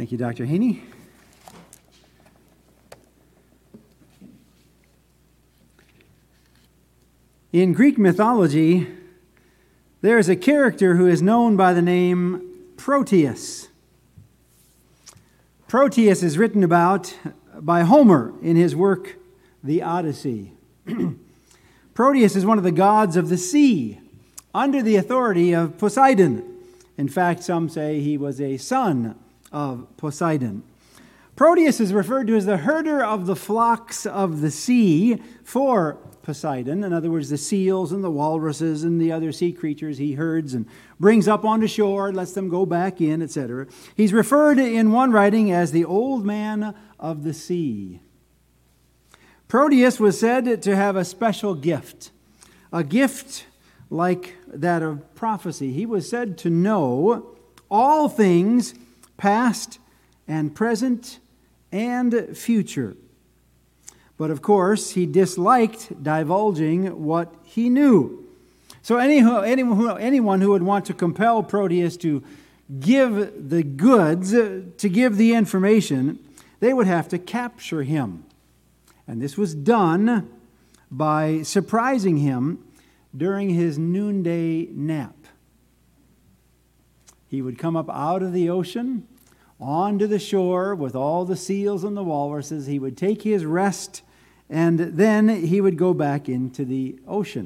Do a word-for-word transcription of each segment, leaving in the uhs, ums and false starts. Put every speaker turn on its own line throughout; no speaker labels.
Thank you, Doctor Haney. In Greek mythology, there is a character who is known by the name Proteus. Proteus is written about by Homer in his work, The Odyssey. Proteus is one of the gods of the sea, under the authority of Poseidon. In fact, some say he was a son of Poseidon. Proteus is referred to as the herder of the flocks of the sea for Poseidon. In other words, the seals and the walruses and the other sea creatures he herds and brings up onto shore, lets them go back in, et cetera. He's referred in one writing as the old man of the sea. Proteus was said to have a special gift, a gift like that of prophecy. He was said to know all things past and present and future. But of course, he disliked divulging what he knew. So any, anyone, who, anyone who would want to compel Proteus to give the goods, to give the information, they would have to capture him. And this was done by surprising him during his noonday nap. He would come up out of the ocean, onto the shore with all the seals and the walruses. He would take his rest, and then he would go back into the ocean.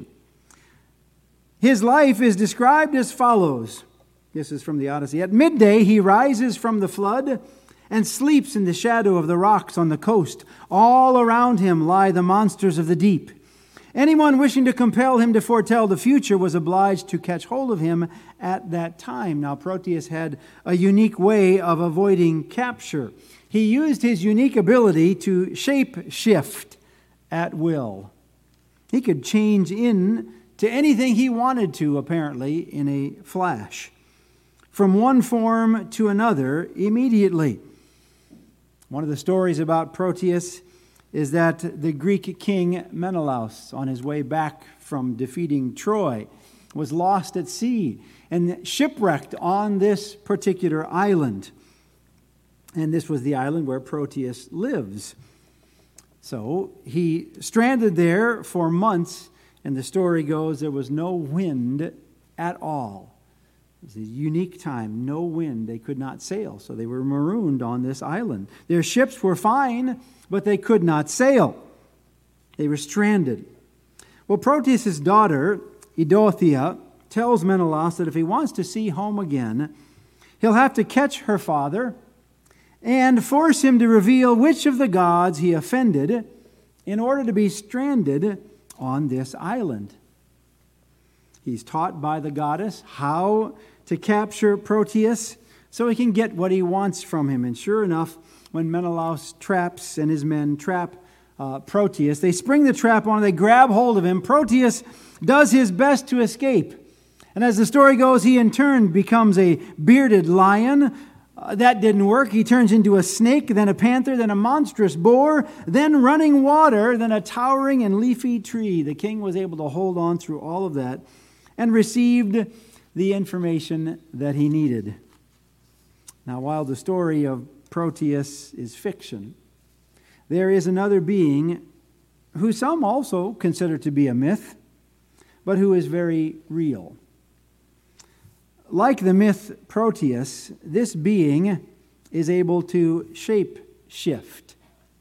His life is described as follows. This is from the Odyssey. At midday he rises from the flood and sleeps in the shadow of the rocks on the coast. All around him lie the monsters of the deep. Anyone wishing to compel him to foretell the future was obliged to catch hold of him at that time. Now, Proteus had a unique way of avoiding capture. He used his unique ability to shape-shift at will. He could change in to anything he wanted to, apparently, in a flash, from one form to another immediately. One of the stories about Proteus is that the Greek king Menelaus, on his way back from defeating Troy, was lost at sea and shipwrecked on this particular island. And this was the island where Proteus lives. So he stranded there for months, and the story goes there was no wind at all. It was a unique time, no wind. They could not sail, so they were marooned on this island. Their ships were fine, but they could not sail. They were stranded. Well, Proteus' daughter, Eidothea, tells Menelaus that if he wants to see home again, he'll have to catch her father and force him to reveal which of the gods he offended in order to be stranded on this island. He's taught by the goddess how to capture Proteus so he can get what he wants from him. And sure enough, when Menelaus traps and his men trap uh, Proteus, they spring the trap on him, they grab hold of him. Proteus does his best to escape. And as the story goes, he in turn becomes a bearded lion. Uh, that didn't work. He turns into a snake, then a panther, then a monstrous boar, then running water, then a towering and leafy tree. The king was able to hold on through all of that and received the information that he needed. Now, while the story of Proteus is fiction, there is another being who some also consider to be a myth, but who is very real. Like the myth Proteus, this being is able to shape-shift.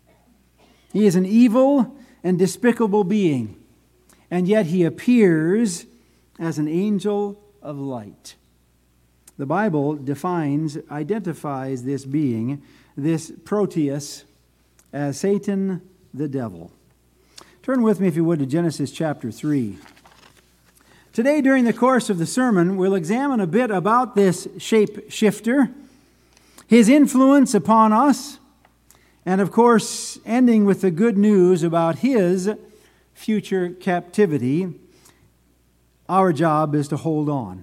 He is an evil and despicable being, and yet he appears as an angel of light. The Bible defines, identifies this being, this Proteus, as Satan the devil. Turn with me, if you would, to Genesis chapter three. Today, during the course of the sermon, we'll examine a bit about this shape-shifter, his influence upon us, and of course, ending with the good news about his future captivity. Our job is to hold on.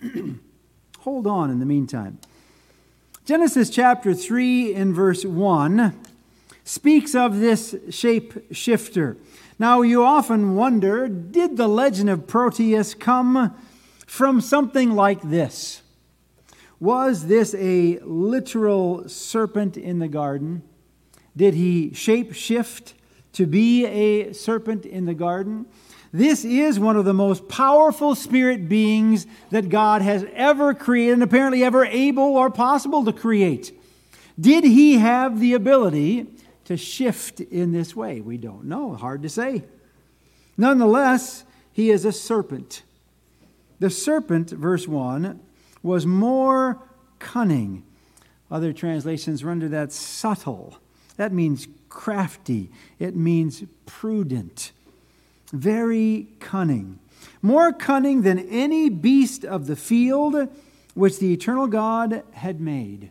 Hold on in the meantime. Genesis chapter three in verse one speaks of this shape-shifter. Now, you often wonder, did the legend of Proteus come from something like this? Was this a literal serpent in the garden? Did he shape shift to be a serpent in the garden? This is one of the most powerful spirit beings that God has ever created and apparently ever able or possible to create. Did he have the ability to shift in this way? We don't know. Hard to say. Nonetheless, he is a serpent. The serpent, verse one, was more cunning. Other translations render that subtle. That means crafty. It means prudent. Very cunning. More cunning than any beast of the field which the eternal God had made.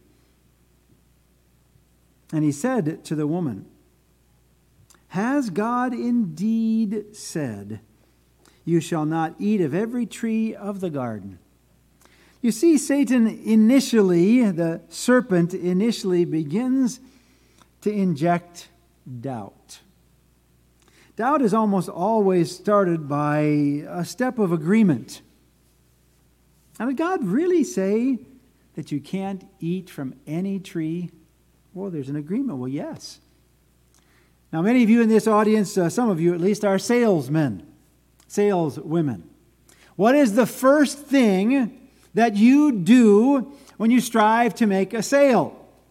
And he said to the woman, "Has God indeed said, 'You shall not eat of every tree of the garden'?" You see, Satan initially, the serpent initially begins to inject doubt. Doubt is almost always started by a step of agreement. Now, did God really say that you can't eat from any tree? Well, there's an agreement. Well, yes. Now, many of you in this audience, uh, some of you at least, are salesmen, saleswomen. What is the first thing that you do when you strive to make a sale?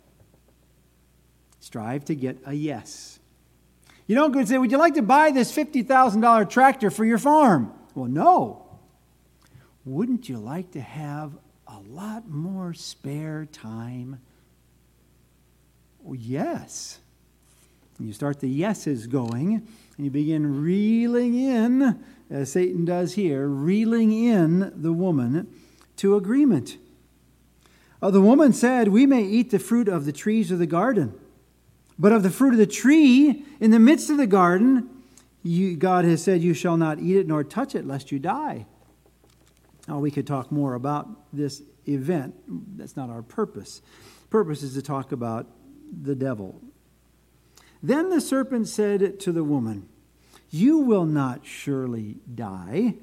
Strive to get a yes. You don't go and say, "Would you like to buy this fifty thousand dollars tractor for your farm?" Well, no. Wouldn't you like to have a lot more spare time? Well, yes. You start the yeses going, and you begin reeling in, as Satan does here, reeling in the woman to agreement. Uh, the woman said, "We may eat the fruit of the trees of the garden, but of the fruit of the tree in the midst of the garden, you, God has said, you shall not eat it nor touch it, lest you die." Now, we could talk more about this event. That's not our purpose. Purpose is to talk about the devil. Then the serpent said to the woman, "You will not surely die."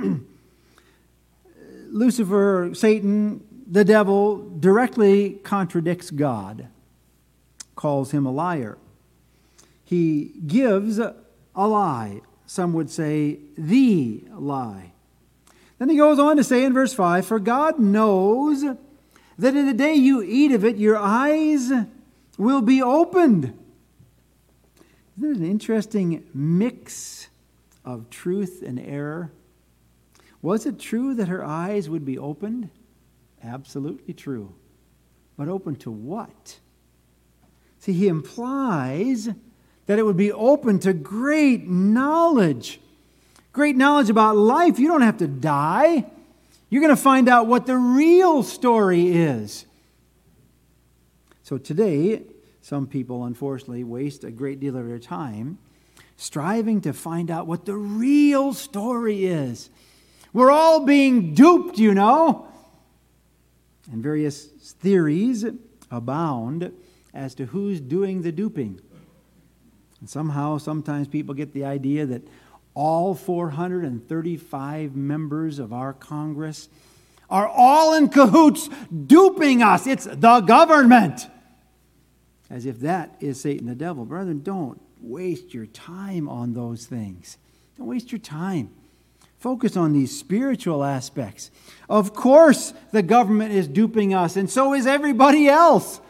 Lucifer, Satan, the devil, directly contradicts God, calls him a liar. He gives a lie. Some would say the lie. Then he goes on to say in verse five, "For God knows that in the day you eat of it, your eyes will be opened." Isn't it an interesting mix of truth and error? Was it true that her eyes would be opened? Absolutely true. But open to what? See, he implies that it would be open to great knowledge. Great knowledge about life. You don't have to die. You're going to find out what the real story is. So today, some people, unfortunately, waste a great deal of their time striving to find out what the real story is. We're all being duped, you know. And various theories abound as to who's doing the duping. And somehow, sometimes people get the idea that all four hundred thirty-five members of our Congress are all in cahoots duping us. It's the government. As if that is Satan the devil. Brethren, don't waste your time on those things. Don't waste your time. Focus on these spiritual aspects. Of course, the government is duping us, and so is everybody else.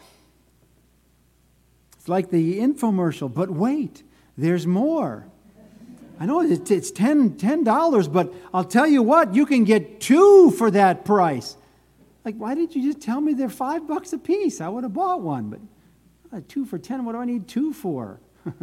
It's like the infomercial, but wait, there's more. I know it's ten dollars, but I'll tell you what, you can get two for that price. Like, why didn't you just tell me they're five bucks a piece? I would have bought one, but uh, two for ten, what do I need two for?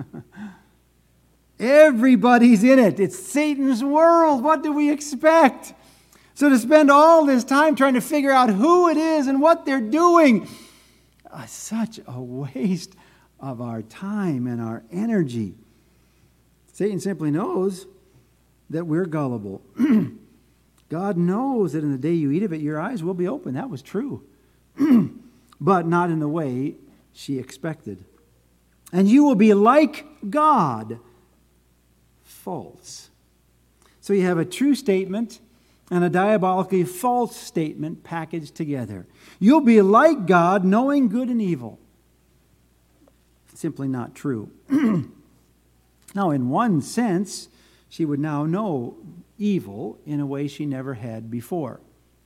Everybody's in it. It's Satan's world. What do we expect? So to spend all this time trying to figure out who it is and what they're doing, uh, such a waste of our time and our energy. Satan simply knows that we're gullible. God knows that in the day you eat of it, your eyes will be open. That was true. But not in the way she expected. And you will be like God. False. So you have a true statement and a diabolically false statement packaged together. You'll be like God, knowing good and evil. Simply not true. Now, in one sense, she would now know evil in a way she never had before.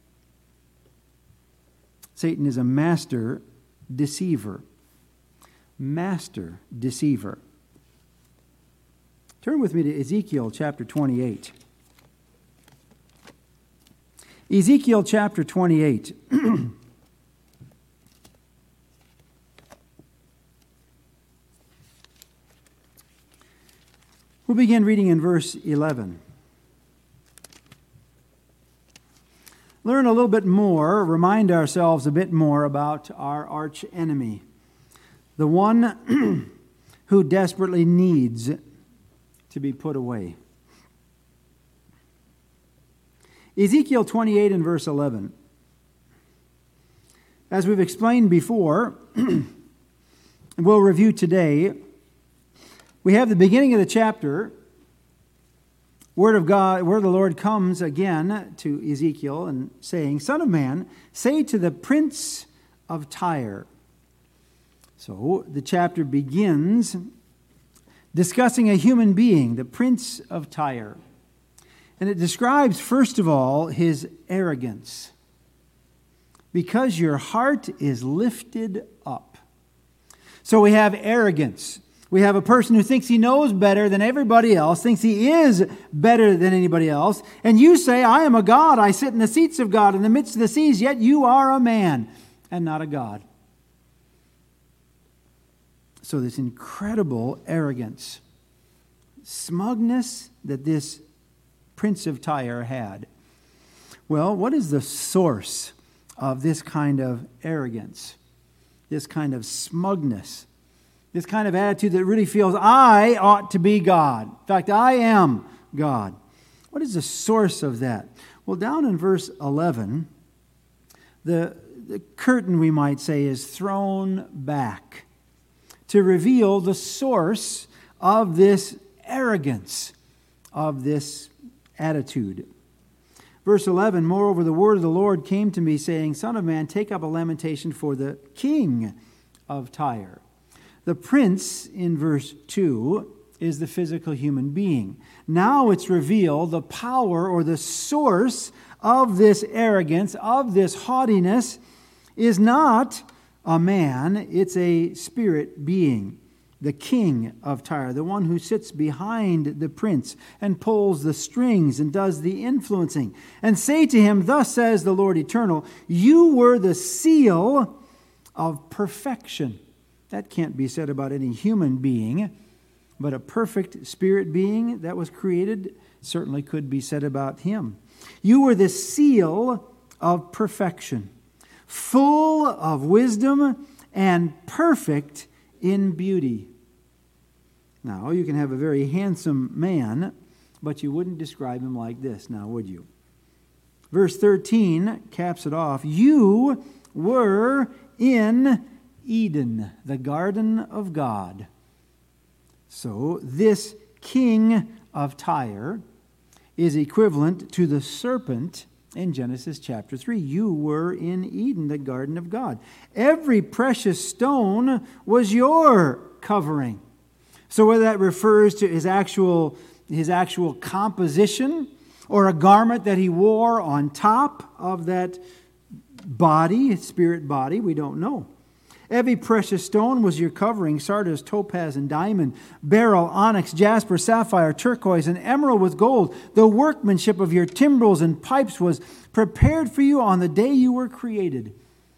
Satan is a master deceiver. Master deceiver. Turn with me to Ezekiel chapter twenty-eight. Ezekiel chapter twenty-eight. We'll begin reading in verse eleven. Learn a little bit more, remind ourselves a bit more about our arch enemy, the one who desperately needs to be put away. Ezekiel twenty-eight and verse eleven. As we've explained before, and we'll review today, we have the beginning of the chapter. Word of God, word of the Lord comes again to Ezekiel and saying, Son of man, say to the prince of Tyre. So the chapter begins discussing a human being, the prince of Tyre. And it describes, first of all, his arrogance. Because your heart is lifted up. So we have arrogance. We have a person who thinks he knows better than everybody else, thinks he is better than anybody else. And you say, I am a God. I sit in the seats of God in the midst of the seas, yet you are a man and not a God. So this incredible arrogance, smugness that this prince of Tyre had. Well, what is the source of this kind of arrogance, this kind of smugness? This kind of attitude that really feels, I ought to be God. In fact, I am God. What is the source of that? Well, down in verse eleven, the, the curtain, we might say, is thrown back to reveal the source of this arrogance, of this attitude. Verse eleven, moreover, the word of the Lord came to me, saying, Son of man, take up a lamentation for the king of Tyre. The prince, in verse two, is the physical human being. Now it's revealed the power or the source of this arrogance, of this haughtiness, is not a man, it's a spirit being. The king of Tyre, the one who sits behind the prince and pulls the strings and does the influencing. And say to him, Thus says the Lord Eternal, you were the seal of perfection. That can't be said about any human being, but a perfect spirit being that was created certainly could be said about him. You were the seal of perfection, full of wisdom and perfect in beauty. Now, you can have a very handsome man, but you wouldn't describe him like this, now would you? Verse thirteen caps it off. You were in Eden, the garden of God. So this king of Tyre is equivalent to the serpent in Genesis chapter three. You were in Eden, the garden of God. Every precious stone was your covering. So whether that refers to his actual, his actual composition or a garment that he wore on top of that body, spirit body, we don't know. Every precious stone was your covering, sardius, topaz, and diamond, beryl, onyx, jasper, sapphire, turquoise, and emerald with gold. The workmanship of your timbrels and pipes was prepared for you on the day you were created.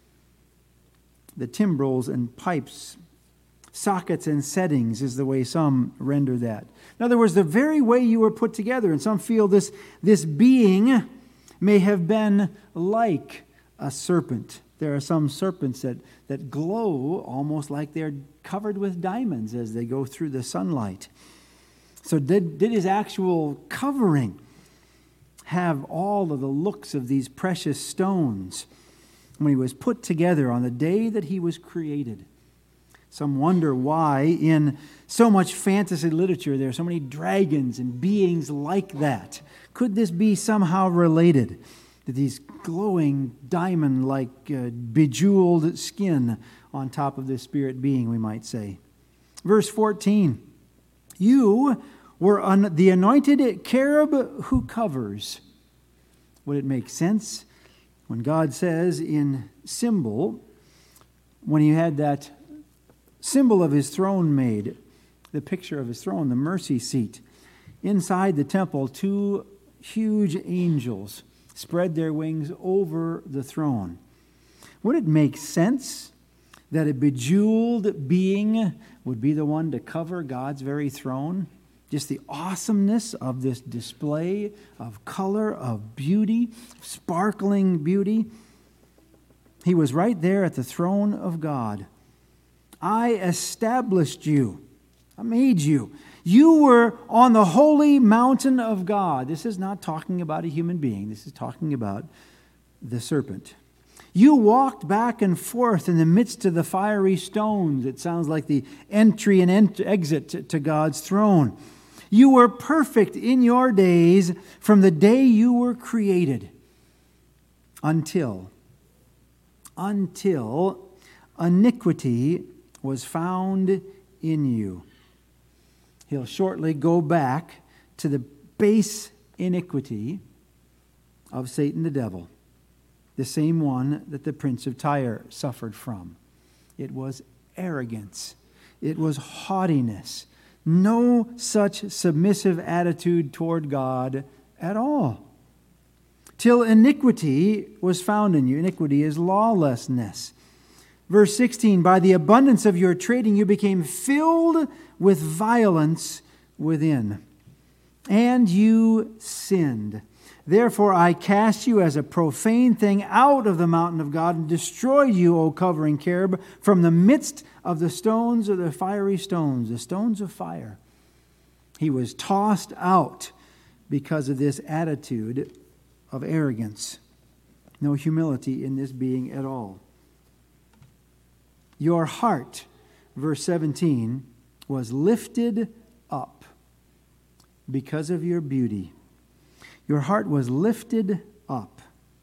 The timbrels and pipes, sockets and settings is the way some render that. In other words, the very way you were put together. And some feel this, this being may have been like a serpent. There are some serpents that, that glow almost like they're covered with diamonds as they go through the sunlight. So did, did his actual covering have all of the looks of these precious stones when he was put together on the day that he was created? Some wonder why in so much fantasy literature there are so many dragons and beings like that. Could this be somehow related to these glowing diamond-like uh, bejeweled skin on top of this spirit being, we might say? Verse fourteen, you were on the anointed cherub who covers. Would it make sense when God says in symbol, when he had that symbol of his throne made, the picture of his throne, the mercy seat, inside the temple, two huge angels spread their wings over the throne. Would it make sense that a bejeweled being would be the one to cover God's very throne? Just the awesomeness of this display of color, of beauty, sparkling beauty. He was right there at the throne of God. I established you. I made you. You were on the holy mountain of God. This is not talking about a human being. This is talking about the serpent. You walked back and forth in the midst of the fiery stones. It sounds like the entry and ent- exit to God's throne. You were perfect in your days from the day you were created until, until iniquity was found in you. He'll shortly go back to the base iniquity of Satan the devil, the same one that the prince of Tyre suffered from. It was arrogance. It was haughtiness. No such submissive attitude toward God at all. Till iniquity was found in you. Iniquity is lawlessness. Verse sixteen, by the abundance of your trading you became filled with violence within, and you sinned. Therefore I cast you as a profane thing out of the mountain of God and destroyed you, O covering cherub, from the midst of the stones of the fiery stones, the stones of fire. He was tossed out because of this attitude of arrogance. No humility in this being at all. Your heart, verse seventeen, was lifted up because of your beauty. Your heart was lifted up.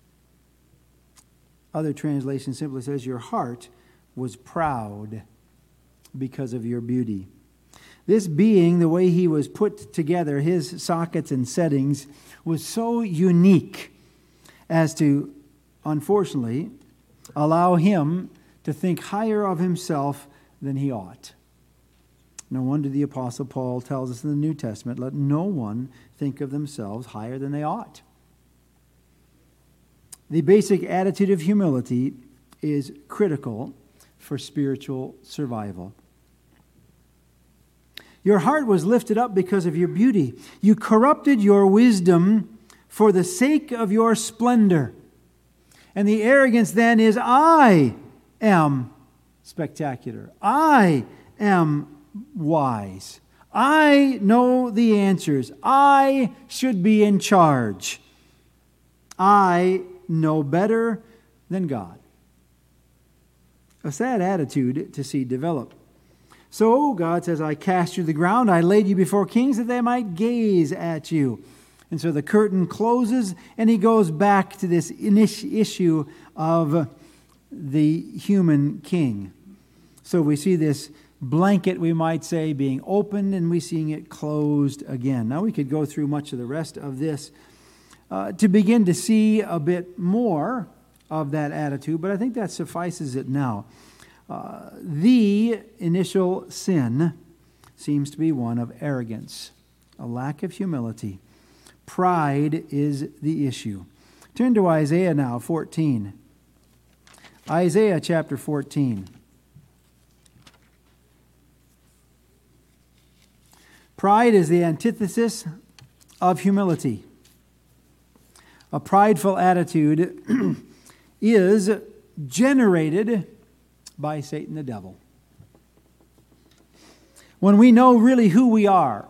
Other translation simply says your heart was proud because of your beauty. This being, the way he was put together, his sockets and settings, was so unique as to, unfortunately, allow him to think higher of himself than he ought. No wonder the Apostle Paul tells us in the New Testament, let no one think of themselves higher than they ought. The basic attitude of humility is critical for spiritual survival. Your heart was lifted up because of your beauty. You corrupted your wisdom for the sake of your splendor. And the arrogance then is, I am spectacular. I am wise. I know the answers. I should be in charge. I know better than God. A sad attitude to see develop. So God says, I cast you to the ground. I laid you before kings that they might gaze at you. And so the curtain closes and he goes back to this issue of the human king. So we see this blanket, we might say, being opened, and we seeing it closed again. Now we could go through much of the rest of this uh, to begin to see a bit more of that attitude, but I think that suffices it now. Uh, the initial sin seems to be one of arrogance, a lack of humility. Pride is the issue. Turn to Isaiah now, fourteen. Isaiah chapter fourteen. Pride is the antithesis of humility. A prideful attitude is generated by Satan the devil. When we know really who we are,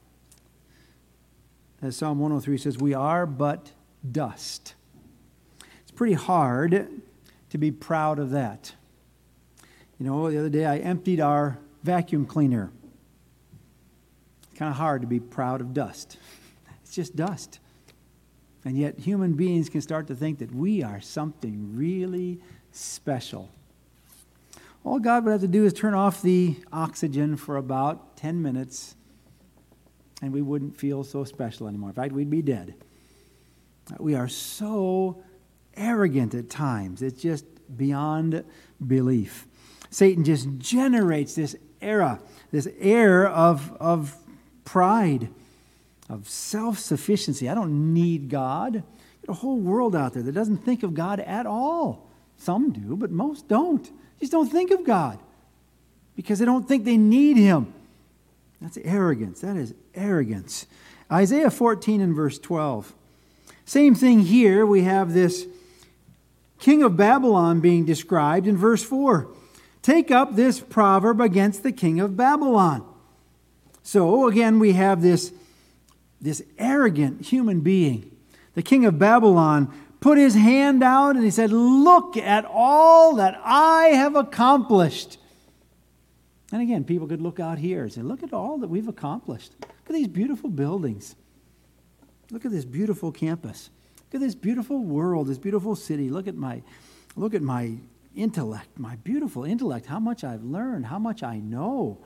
as Psalm one oh three says, we are but dust. It's pretty hard to be proud of that. You know, the other day I emptied our vacuum cleaner. It's kind of hard to be proud of dust. It's just dust. And yet human beings can start to think that we are something really special. All God would have to do is turn off the oxygen for about ten minutes, and we wouldn't feel so special anymore. In fact, we'd be dead. We are so arrogant at times. It's just beyond belief. Satan just generates this era, this air of, of pride, of self-sufficiency. I don't need God. There's a whole world out there that doesn't think of God at all. Some do, but most don't. Just don't think of God because they don't think they need Him. That's arrogance. That is arrogance. Isaiah fourteen and verse twelve. Same thing here. We have this king of Babylon being described in verse four. Take up this proverb against the king of Babylon. So again, we have this, this arrogant human being. The king of Babylon put his hand out and he said, look at all that I have accomplished. And again, people could look out here and say, look at all that we've accomplished. Look at these beautiful buildings. Look at this beautiful campus. Look at this beautiful world, this beautiful city. Look at my, look at my intellect, my beautiful intellect, how much I've learned, how much I know.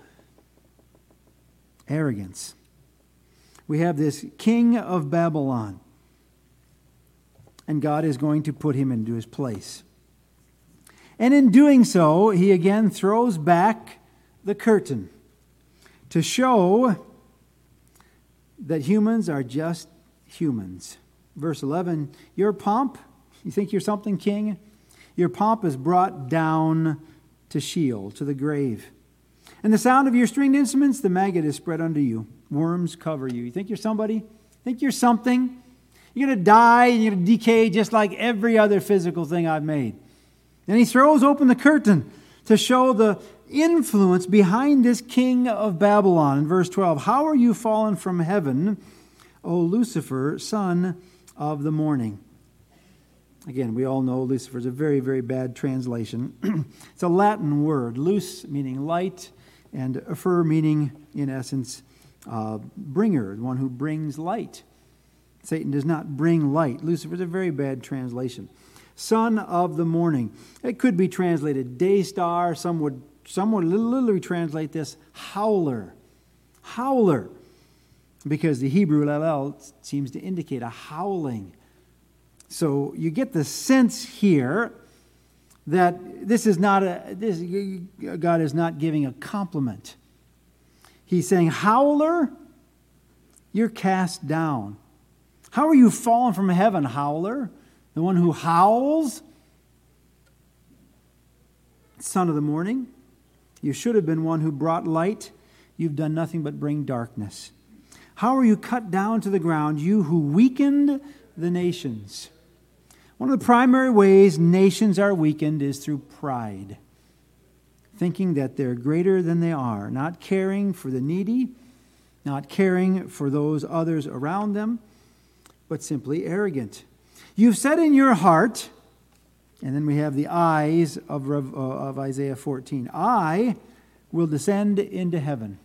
Arrogance. We have this king of Babylon. And God is going to put him into his place. And in doing so, he again throws back the curtain to show that humans are just humans. Verse eleven, your pomp, you think you're something, king? Your pomp is brought down to Sheol, to the grave. And the sound of your stringed instruments, the maggot is spread under you. Worms cover you. You think you're somebody? Think you're something? You're going to die and you're going to decay just like every other physical thing I've made. And he throws open the curtain to show the influence behind this king of Babylon. In verse twelve, how are you fallen from heaven, O Lucifer, son of the morning? Again, we all know Lucifer is a very, very bad translation. It's a Latin word, lus meaning light, and fer meaning, in essence, uh, bringer, the one who brings light. Satan does not bring light. Lucifer is a very bad translation. Son of the morning. It could be translated day star. Some would, some would literally translate this howler. Howler. Because the Hebrew lel seems to indicate a howling. So you get the sense here that this is not a, this, God is not giving a compliment. He's saying, howler, you're cast down. How are you fallen from heaven, howler? The one who howls? Son of the morning. You should have been one who brought light. You've done nothing but bring darkness. How are you cut down to the ground, you who weakened the nations? One of the primary ways nations are weakened is through pride. Thinking that they're greater than they are. Not caring for the needy. Not caring for those others around them. But simply arrogant. You've said in your heart, and then we have the eyes of, of Isaiah fourteen, I will descend into heaven.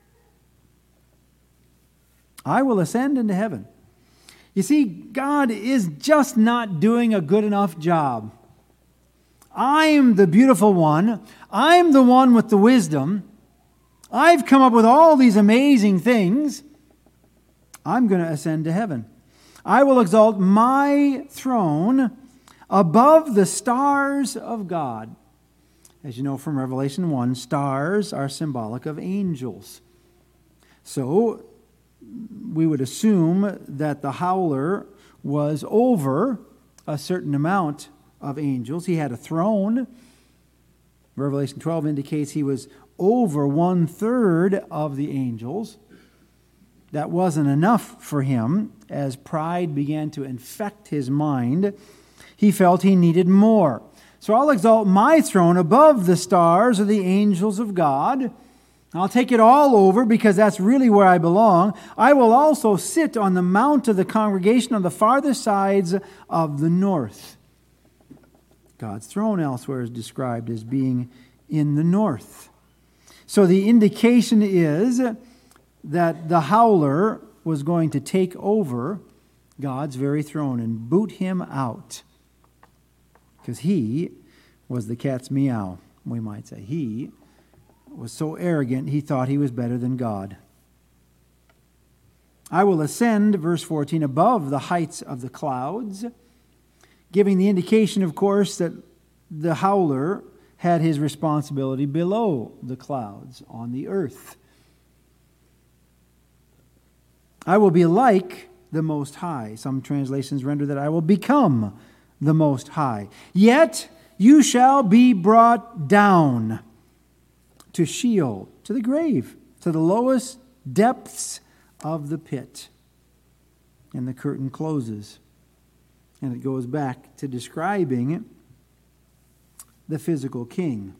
I will ascend into heaven. You see, God is just not doing a good enough job. I'm the beautiful one. I'm the one with the wisdom. I've come up with all these amazing things. I'm going to ascend to heaven. I will exalt my throne above the stars of God. As you know from Revelation one, stars are symbolic of angels. So we would assume that the howler was over a certain amount of angels. He had a throne. Revelation twelve indicates he was over one third of the angels. That wasn't enough for him. As pride began to infect his mind, he felt he needed more. So I'll exalt my throne above the stars of the angels of God. I'll take it all over because that's really where I belong. I will also sit on the mount of the congregation on the farthest sides of the north. God's throne elsewhere is described as being in the north. So the indication is that the howler was going to take over God's very throne and boot him out. Because he was the cat's meow, we might say. He was so arrogant, he thought he was better than God. I will ascend, verse fourteen, above the heights of the clouds, giving the indication, of course, that the howler had his responsibility below the clouds on the earth. I will be like the Most High. Some translations render that I will become the Most High. Yet you shall be brought down to Sheol, to the grave, to the lowest depths of the pit. And the curtain closes. And it goes back to describing the physical king.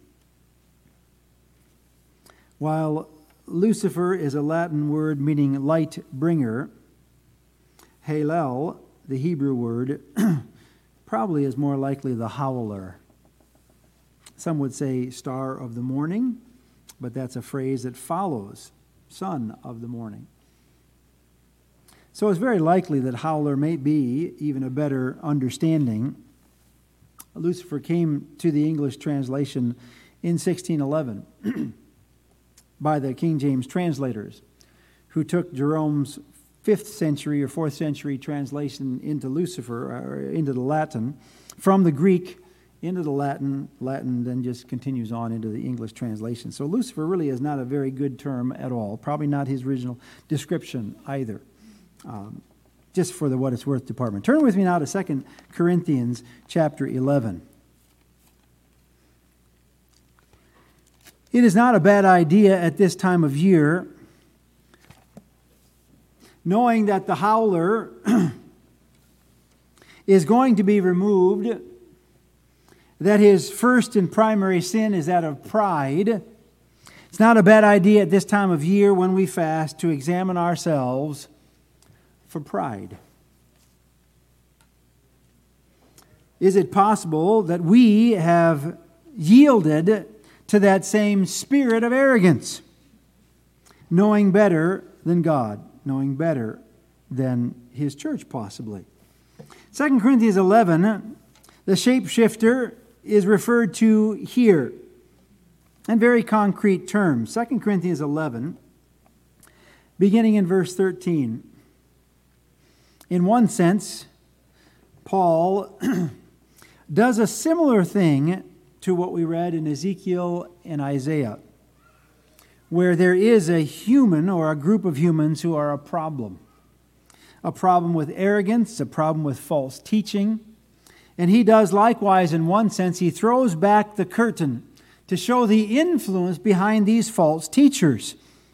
While Lucifer is a Latin word meaning light bringer, Halel, the Hebrew word, probably is more likely the howler. Some would say star of the morning, but that's a phrase that follows son of the morning. So it's very likely that howler may be even a better understanding. Lucifer came to the English translation in sixteen eleven by the King James translators, who took Jerome's fifth century or fourth century translation into Lucifer, or into the Latin, from the Greek into the Latin. Latin then just continues on into the English translation. So Lucifer really is not a very good term at all, probably not his original description either. Um, just for the what it's worth department. Turn with me now to Second Corinthians chapter eleven. It is not a bad idea at this time of year, knowing that the howler is going to be removed, that his first and primary sin is that of pride. It's not a bad idea at this time of year when we fast to examine ourselves for pride. Is it possible that we have yielded to that same spirit of arrogance, knowing better than God, knowing better than His church possibly? Second Corinthians eleven, the shapeshifter is referred to here in very concrete terms. Second Corinthians eleven, beginning in verse thirteen. In one sense, Paul does a similar thing to what we read in Ezekiel and Isaiah, where there is a human or a group of humans who are a problem. A problem with arrogance, a problem with false teaching. And he does likewise in one sense. He throws back the curtain to show the influence behind these false teachers.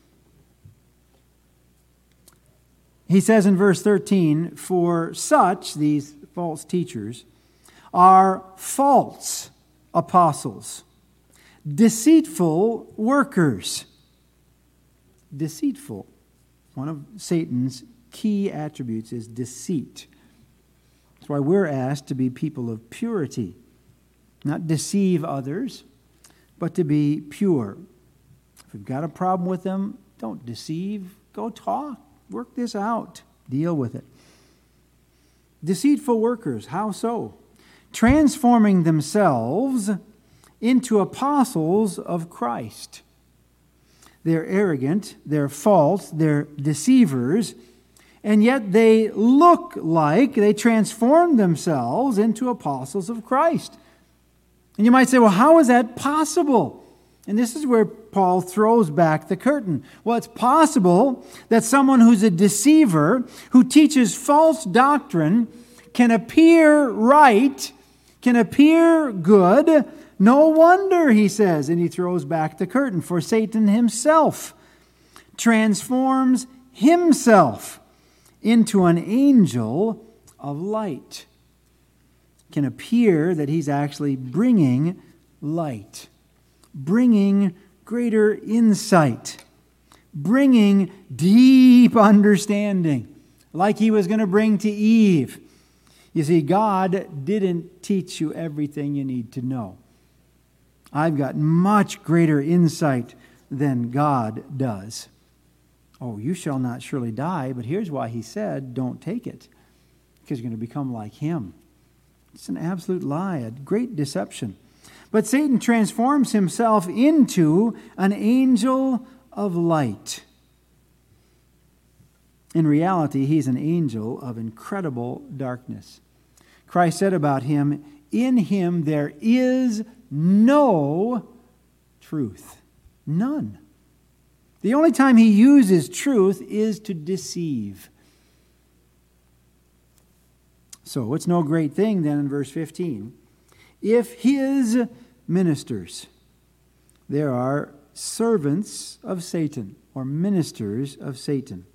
He says in verse thirteen, for such, these false teachers, are false apostles, deceitful workers. Deceitful. One of Satan's key attributes is deceit. That's why we're asked to be people of purity, not deceive others, but to be pure. If we've got a problem with them, don't deceive. Go talk. Work this out. Deal with it. Deceitful workers, how so? Transforming themselves into apostles of Christ. They're arrogant, they're false, they're deceivers, and yet they look like they transform themselves into apostles of Christ. And you might say, well, how is that possible? And this is where Paul throws back the curtain. Well, it's possible that someone who's a deceiver, who teaches false doctrine, can appear right, can appear good. No wonder, he says, and he throws back the curtain, for Satan himself transforms himself into an angel of light. It can appear that he's actually bringing light, bringing greater insight, bringing deep understanding, like he was going to bring to Eve. You see, God didn't teach you everything you need to know. I've got much greater insight than God does. Oh, you shall not surely die, but here's why he said, don't take it, because you're going to become like him. It's an absolute lie, a great deception. But Satan transforms himself into an angel of light. In reality, he's an angel of incredible darkness. Christ said about him, in him there is no truth. None. The only time he uses truth is to deceive. So it's no great thing then in verse fifteen, if his ministers, there are servants of Satan or ministers of Satan,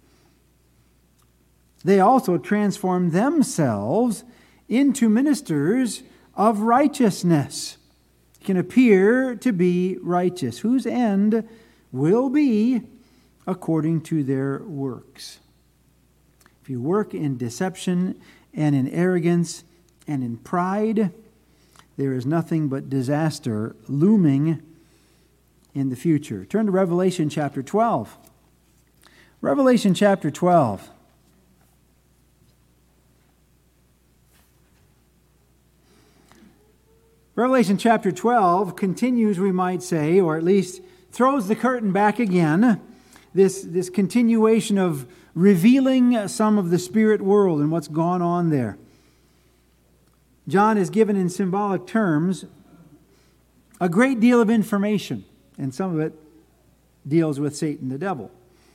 they also transform themselves into ministers of righteousness, can appear to be righteous, whose end will be according to their works. If you work in deception and in arrogance and in pride, there is nothing but disaster looming in the future. Turn to Revelation chapter twelve. Revelation chapter twelve. Revelation chapter twelve continues, we might say, or at least throws the curtain back again, this, this continuation of revealing some of the spirit world and what's gone on there. John is given in symbolic terms a great deal of information, and some of it deals with Satan the devil.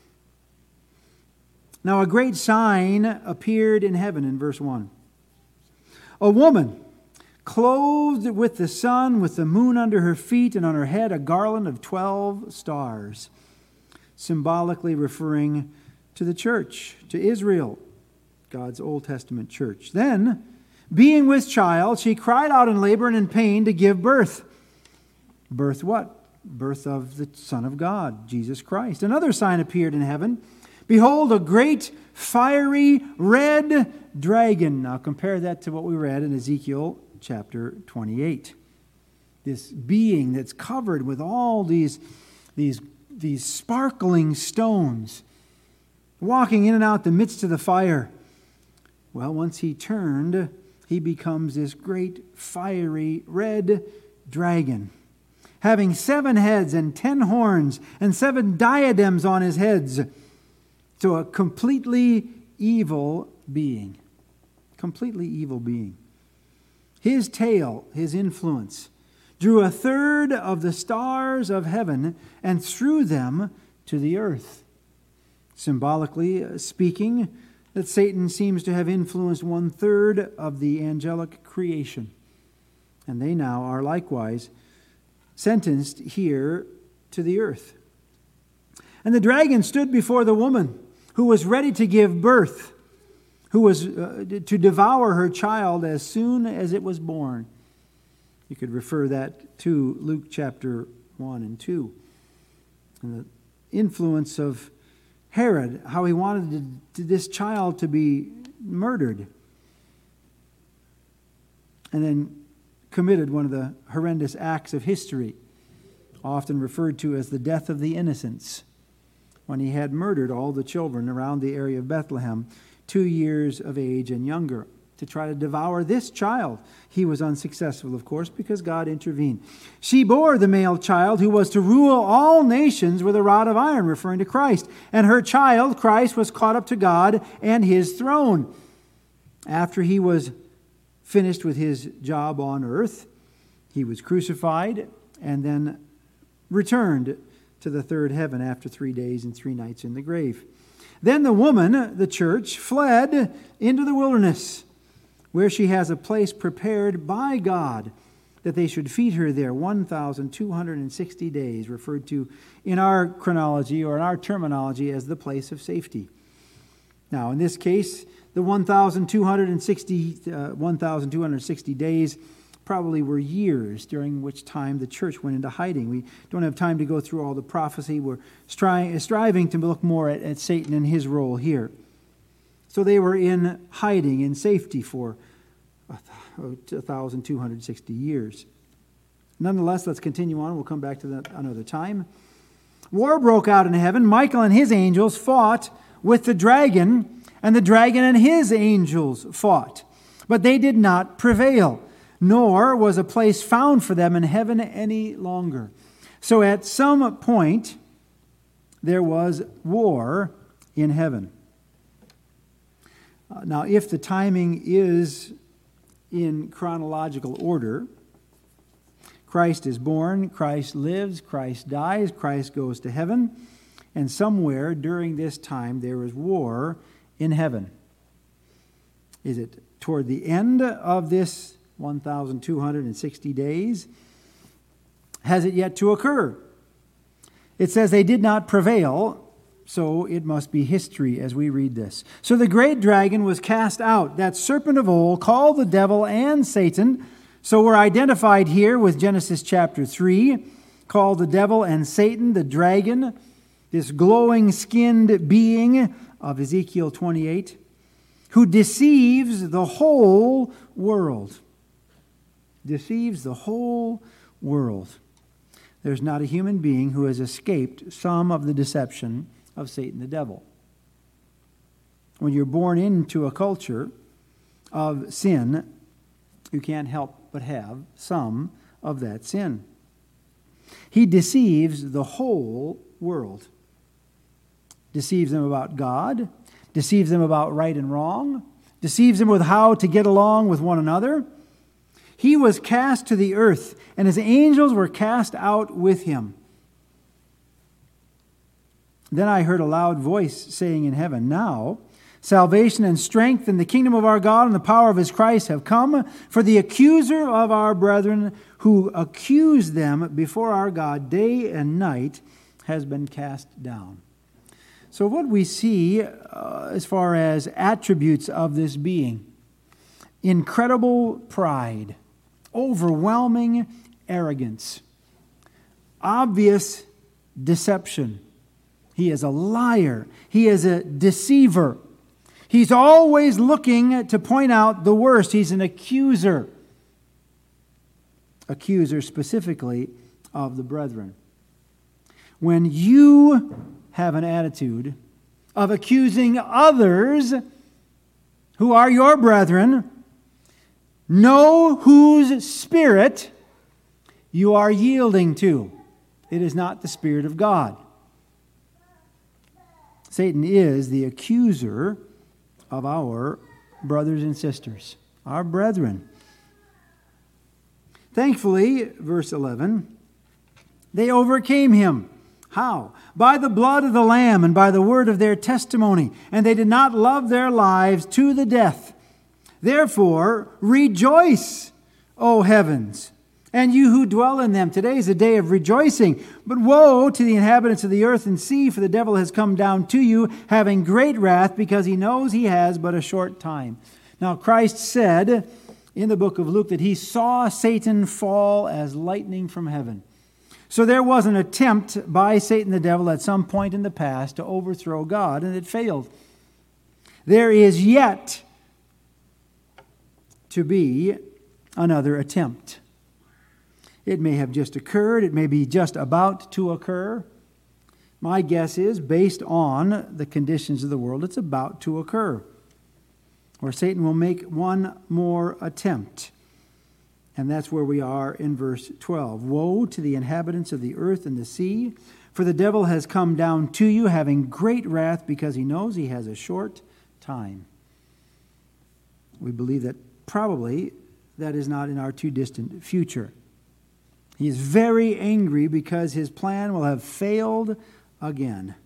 Now a great sign appeared in heaven in verse one. A woman clothed with the sun, with the moon under her feet, and on her head a garland of twelve stars, symbolically referring to the church, to Israel, God's Old Testament church. Then, being with child, she cried out in labor and in pain to give birth. Birth what? Birth of the Son of God, Jesus Christ. Another sign appeared in heaven. Behold, a great fiery red dragon. Now compare that to what we read in Ezekiel chapter twenty-eight. This being that's covered with all these, these, these sparkling stones, walking in and out the midst of the fire. Well, once he turned, he becomes this great fiery red dragon, having seven heads and ten horns and seven diadems on his heads. So a completely evil being. Completely evil being. His tail, his influence, drew a third of the stars of heaven and threw them to the earth. Symbolically speaking, that Satan seems to have influenced one third of the angelic creation. And they now are likewise sentenced here to the earth. And the dragon stood before the woman who was ready to give birth, who was uh, to devour her child as soon as it was born. You could refer that to Luke chapter one and two. And the influence of Herod, how he wanted to, this child to be murdered. And then committed one of the horrendous acts of history, often referred to as the death of the innocents, when he had murdered all the children around the area of Bethlehem, two years of age and younger, to try to devour this child. He was unsuccessful, of course, because God intervened. She bore the male child who was to rule all nations with a rod of iron, referring to Christ. And her child, Christ, was caught up to God and his throne. After he was finished with his job on earth, he was crucified and then returned to the third heaven after three days and three nights in the grave. Then the woman, the church, fled into the wilderness, where she has a place prepared by God that they should feed her there one thousand two hundred sixty days, referred to in our chronology or in our terminology as the place of safety. Now, in this case, the one thousand two hundred sixty, uh, one thousand two hundred sixty days probably were years during which time the church went into hiding. We don't have time to go through all the prophecy. We're stri- striving to look more at, at Satan and his role here. So they were in hiding, in safety for one thousand two hundred sixty years. Nonetheless, let's continue on. We'll come back to that another time. War broke out in heaven. Michael and his angels fought with the dragon, and the dragon and his angels fought. But they did not prevail, nor was a place found for them in heaven any longer. So at some point, there was war in heaven. Uh, now, if the timing is in chronological order, Christ is born, Christ lives, Christ dies, Christ goes to heaven, and somewhere during this time there is war in heaven. Is it toward the end of this one thousand two hundred sixty days? Has it yet to occur? It says they did not prevail, so it must be history as we read this. So the great dragon was cast out, that serpent of old, called the devil and Satan. So we're identified here with Genesis chapter three, called the devil and Satan, the dragon, this glowing skinned being of Ezekiel twenty-eight, who deceives the whole world. Deceives the whole world. There's not a human being who has escaped some of the deception of Satan the devil. When you're born into a culture of sin, you can't help but have some of that sin. He deceives the whole world. Deceives them about God, deceives them about right and wrong, deceives them with how to get along with one another. He was cast to the earth, and his angels were cast out with him. Then I heard a loud voice saying in heaven, "Now salvation and strength and the kingdom of our God and the power of his Christ have come, for the accuser of our brethren who accused them before our God day and night has been cast down." So what we see uh, as far as attributes of this being: incredible pride, overwhelming arrogance, obvious deception. He is a liar. He is a deceiver. He's always looking to point out the worst. He's an accuser. Accuser specifically of the brethren. When you have an attitude of accusing others who are your brethren, know whose spirit you are yielding to. It is not the Spirit of God. Satan is the accuser of our brothers and sisters, our brethren. Thankfully, verse eleven, they overcame him. How? By the blood of the Lamb and by the word of their testimony, and they did not love their lives to the death. Therefore, rejoice, O heavens, and you who dwell in them. Today is a day of rejoicing. But woe to the inhabitants of the earth and sea, for the devil has come down to you, having great wrath, because he knows he has but a short time. Now, Christ said in the book of Luke that he saw Satan fall as lightning from heaven. So there was an attempt by Satan the devil at some point in the past to overthrow God, and it failed. There is yet to be another attempt. It may have just occurred. It may be just about to occur. My guess is, based on the conditions of the world, it's about to occur, where Satan will make one more attempt. And that's where we are in verse twelve. Woe to the inhabitants of the earth and the sea, for the devil has come down to you, having great wrath, because he knows he has a short time. We believe that probably that is not in our too distant future. He is very angry because his plan will have failed again.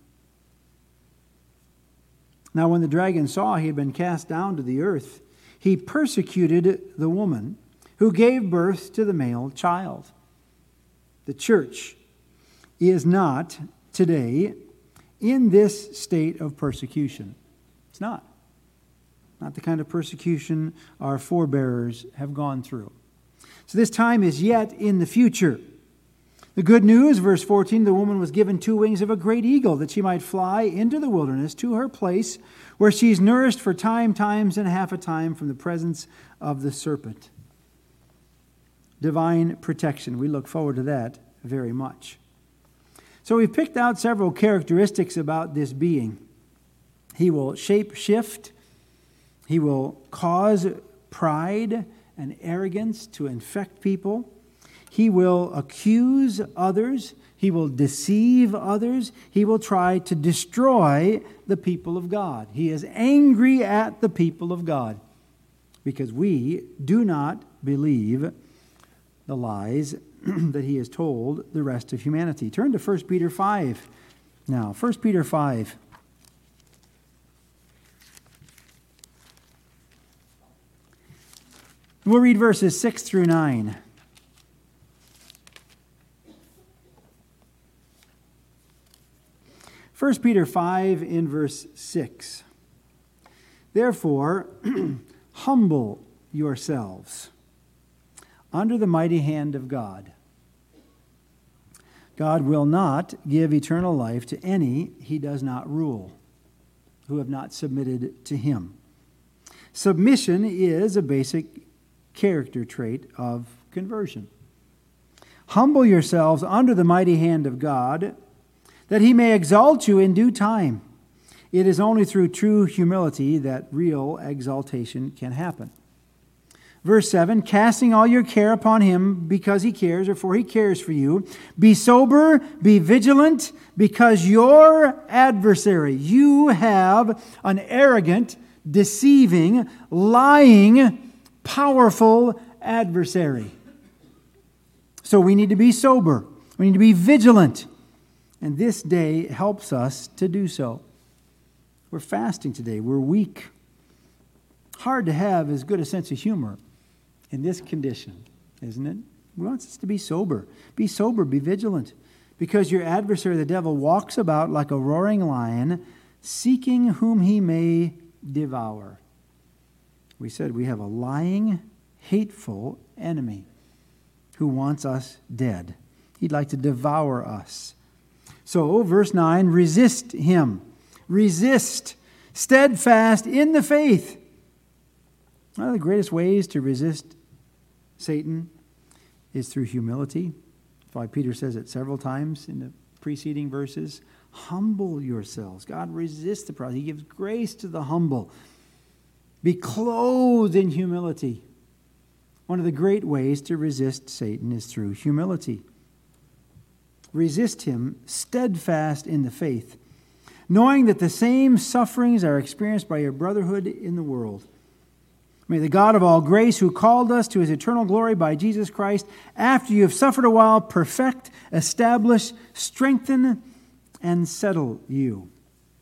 Now, when the dragon saw he had been cast down to the earth, he persecuted the woman who gave birth to the male child. The church is not today in this state of persecution. It's not. Not the kind of persecution our forebears have gone through. So this time is yet in the future. The good news, verse fourteen, the woman was given two wings of a great eagle, that she might fly into the wilderness to her place, where she is nourished for time, times, and half a time from the presence of the serpent. divine protection. We look forward to that very much. So we've picked out several characteristics about this being. He will shape shift. He will cause pride and arrogance to infect people. He will accuse others. He will deceive others. He will try to destroy the people of God. He is angry at the people of God because we do not believe the lies that he has told the rest of humanity. Turn to First Peter five now. First Peter five. We'll read verses six through nine. First Peter five in verse six. Therefore, humble yourselves under the mighty hand of God. God will not give eternal life to any he does not rule, who have not submitted to him. Submission is a basic character trait of conversion. Humble yourselves under the mighty hand of God, that he may exalt you in due time. It is only through true humility that real exaltation can happen. Verse seven, casting all your care upon him because he cares, or for he cares for you. Be sober, be vigilant, because your adversary, you have an arrogant, deceiving, lying, powerful adversary. So we need to be sober. We need to be vigilant. And this day helps us to do so. We're fasting today. We're weak. Hard to have as good a sense of humor in this condition, isn't it? He wants us to be sober. Be sober, be vigilant. Because your adversary, the devil, walks about like a roaring lion, seeking whom he may devour. We said we have a lying, hateful enemy who wants us dead. He'd like to devour us. So, verse nine, resist him. Resist, steadfast in the faith. One of the greatest ways to resist Satan is through humility. That's why Peter says it several times in the preceding verses. Humble yourselves. God resists the proud. He gives grace to the humble. Be clothed in humility. One of the great ways to resist Satan is through humility. Resist him steadfast in the faith, knowing that the same sufferings are experienced by your brotherhood in the world. May the God of all grace, who called us to his eternal glory by Jesus Christ, after you have suffered a while, perfect, establish, strengthen, and settle you.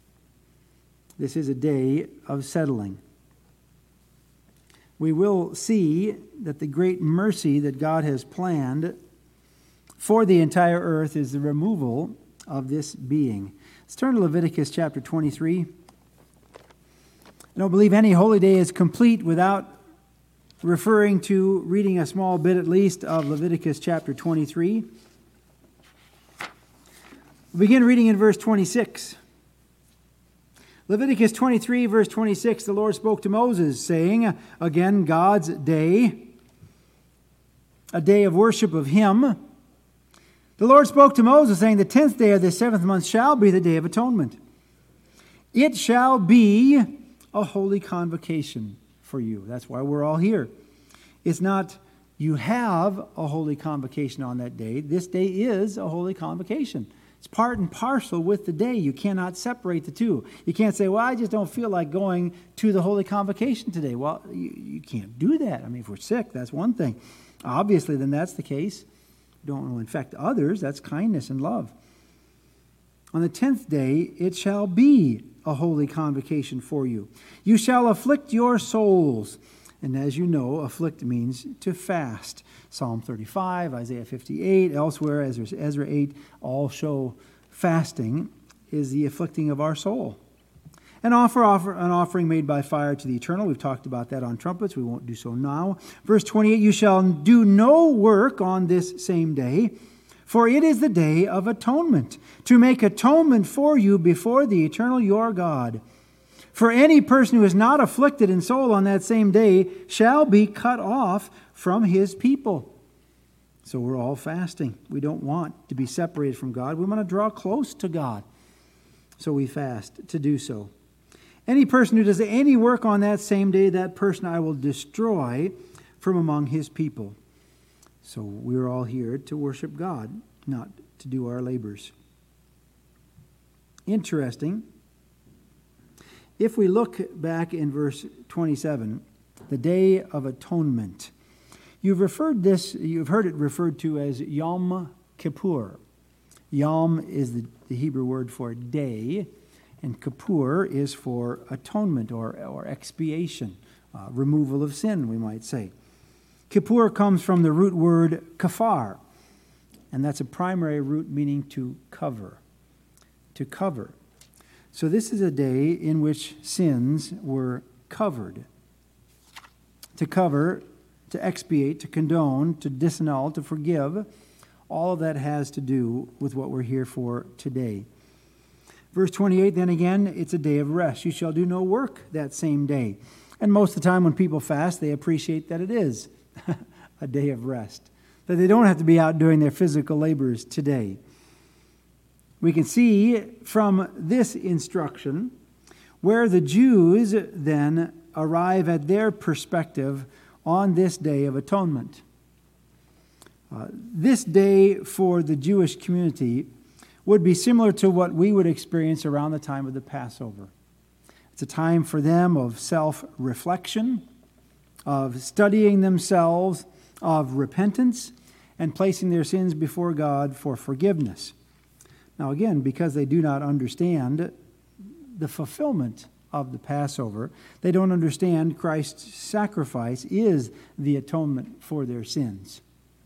This is a day of settling. We will see that the great mercy that God has planned for the entire earth is the removal of this being. Let's turn to Leviticus chapter twenty-three. I don't believe any holy day is complete without referring to reading a small bit at least of Leviticus chapter twenty-three. We'll begin reading in verse twenty-six. Leviticus twenty-three, verse twenty-six, the Lord spoke to Moses, saying, again, God's day, a day of worship of him. The Lord spoke to Moses, saying, the tenth day of the seventh month shall be the day of atonement. It shall be a holy convocation for you. That's why we're all here. It's not you have a holy convocation on that day. This day is a holy convocation. It's part and parcel with the day. You cannot separate the two. You can't say, well, I just don't feel like going to the holy convocation today. Well, you, you can't do that. I mean, if we're sick, that's one thing. Obviously, then that's the case. You don't want to infect others. That's kindness and love. On the tenth day, it shall be a holy convocation for you. You shall afflict your souls. And as you know, afflict means to fast. Psalm thirty-five, Isaiah fifty-eight, elsewhere, Ezra, Ezra eight, all show fasting is the afflicting of our soul. And offer, offer an offering made by fire to the eternal. We've talked about that on trumpets. We won't do so now. Verse twenty-eight, you shall do no work on this same day, for it is the day of atonement, to make atonement for you before the eternal your God. For any person who is not afflicted in soul on that same day shall be cut off from his people. So we're all fasting. We don't want to be separated from God. We want to draw close to God. So we fast to do so. Any person who does any work on that same day, that person I will destroy from among his people. So we're all here to worship God, not to do our labors. Interesting. If we look back in verse twenty-seven, the Day of Atonement. You've referred this, you've heard it referred to as Yom Kippur. Yom is the, the Hebrew word for day, and Kippur is for atonement or, or expiation, uh, removal of sin, we might say. Kippur comes from the root word kafar, and that's a primary root meaning to cover. To cover. So this is a day in which sins were covered. To cover, to expiate, to condone, to disannul, to forgive, all of that has to do with what we're here for today. Verse twenty-eight, then again, it's a day of rest. You shall do no work that same day. And most of the time when people fast, they appreciate that it is a day of rest, that they don't have to be out doing their physical labors today. We can see from this instruction where the Jews then arrive at their perspective on this Day of Atonement. Uh, this day for the Jewish community would be similar to what we would experience around the time of the Passover. It's a time for them of self-reflection, of studying themselves, of repentance, and placing their sins before God for forgiveness. Now again, because they do not understand the fulfillment of the Passover, they don't understand Christ's sacrifice is the atonement for their sins.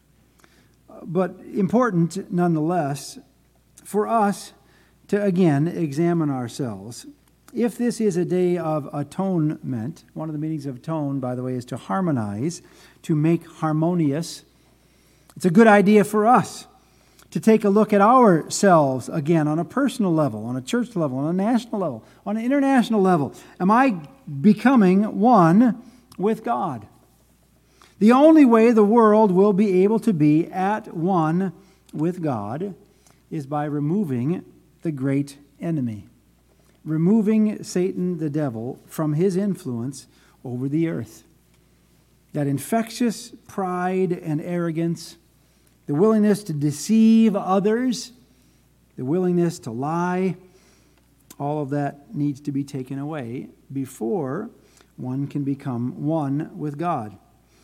But important nonetheless for us to again examine ourselves. If this is a day of atonement, one of the meanings of atone, by the way, is to harmonize, to make harmonious. It's a good idea for us to take a look at ourselves again on a personal level, on a church level, on a national level, on an international level. Am I becoming one with God? The only way the world will be able to be at one with God is by removing the great enemy, removing Satan, the devil, from his influence over the earth. That infectious pride and arrogance, the willingness to deceive others, the willingness to lie, all of that needs to be taken away before one can become one with God.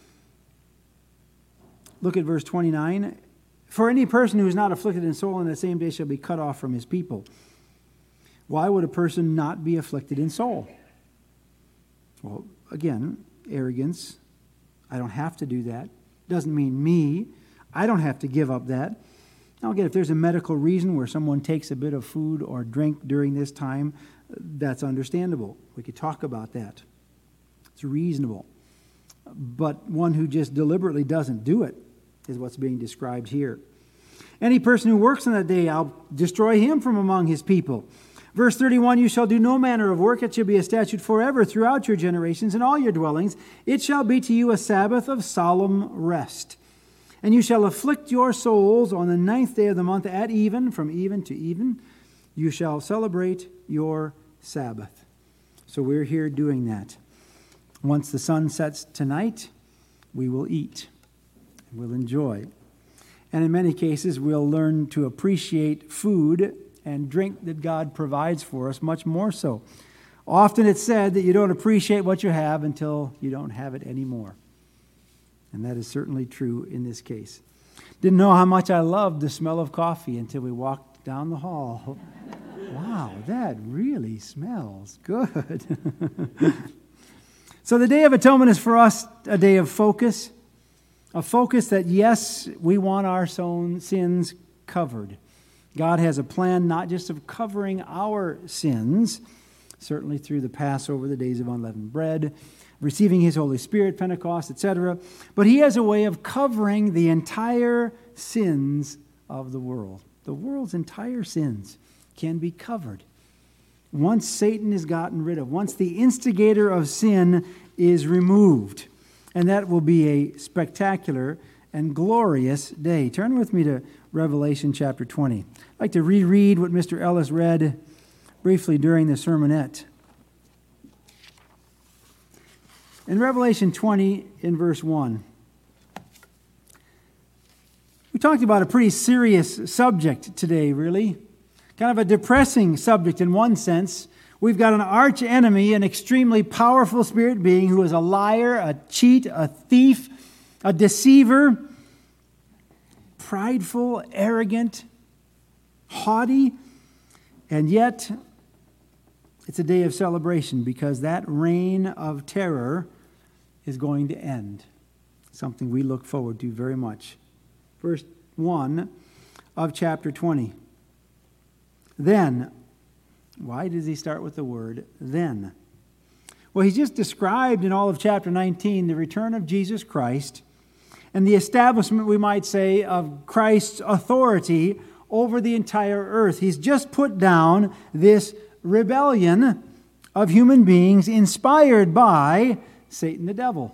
Look at verse twenty-nine. For any person who is not afflicted in soul in the same day shall be cut off from his people. Why would a person not be afflicted in soul? Well, again, arrogance. I don't have to do that. Doesn't mean me. I don't have to give up that. Now again, if there's a medical reason where someone takes a bit of food or drink during this time, that's understandable. We could talk about that. It's reasonable. But one who just deliberately doesn't do it is what's being described here. Any person who works on that day, I'll destroy him from among his people. Verse thirty-one, you shall do no manner of work. It shall be a statute forever throughout your generations in all your dwellings. It shall be to you a Sabbath of solemn rest. And you shall afflict your souls on the ninth day of the month at even, from even to even. You shall celebrate your Sabbath. So we're here doing that. Once the sun sets tonight, we will eat. We'll enjoy. And in many cases, we'll learn to appreciate food and drink that God provides for us much more so. Often it's said that you don't appreciate what you have until you don't have it anymore. And that is certainly true in this case. Didn't know how much I loved the smell of coffee until we walked down the hall. Wow, that really smells good. So the Day of Atonement is for us a day of focus. A focus that, yes, we want our own sins covered. God has a plan not just of covering our sins, certainly through the Passover, the days of unleavened bread, receiving His Holy Spirit, Pentecost, et cetera, but He has a way of covering the entire sins of the world. The world's entire sins can be covered. Once Satan is gotten rid of, once the instigator of sin is removed, and that will be a spectacular and glorious day. Turn with me to Revelation chapter twenty. I'd like to reread what Mister Ellis read briefly during the sermonette. In Revelation twenty, in verse one, we talked about a pretty serious subject today, really. Kind of a depressing subject in one sense. We've got an arch enemy, an extremely powerful spirit being who is a liar, a cheat, a thief, a deceiver, prideful, arrogant, haughty, and yet it's a day of celebration because that reign of terror is going to end. Something we look forward to very much. Verse one of chapter twenty. Then, why does he start with the word then? Well, he's just described in all of chapter nineteen the return of Jesus Christ and the establishment, we might say, of Christ's authority over the entire earth. He's just put down this rebellion of human beings inspired by Satan the devil.